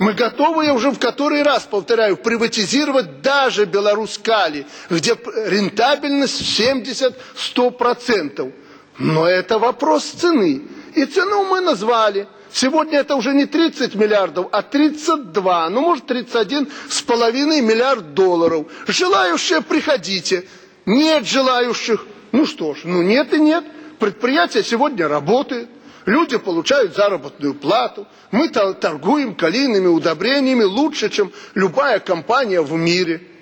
Мы готовы, я уже в который раз повторяю, приватизировать даже Беларусь-Кали, где рентабельность 70–100%. Но это вопрос цены. И цену мы назвали. Сегодня это уже не 30 миллиардов, а 32, ну может 31,5 миллиард долларов. Желающие приходите. Нет желающих. Ну что ж, ну нет и нет. Предприятие сегодня работает. Люди получают заработную плату. Мы торгуем калийными удобрениями лучше, чем любая компания в мире.